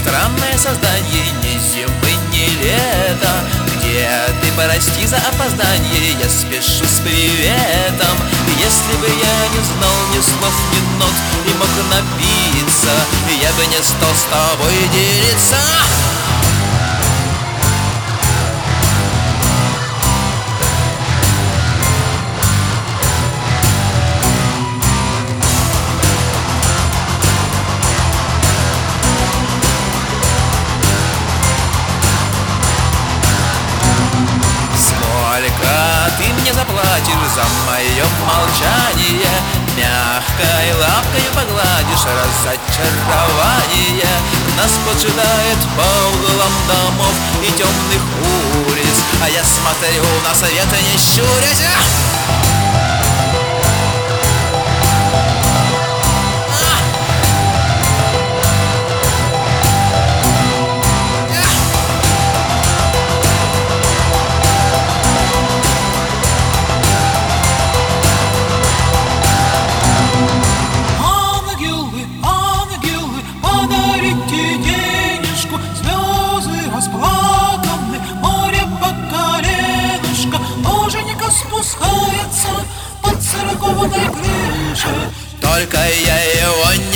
Странное создание, ни зимы, ни лета. Где ты, прости за опоздание, я спешу с приветом. Если бы я не знал ни слов, ни нот и мог напиться, я бы не стал с тобой делиться. Сколько ты мне заплатишь за мое молчание? Мягкой лапкой погладишь разочарование. Нас поджидает по углам домов и темных улиц, а я смотрю на свет, не щурясь. Спускается под церковной крышей. Только я его